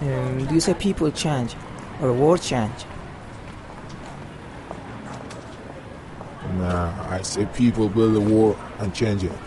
Do you say people change or world change? Nah, I say people build a war and change it.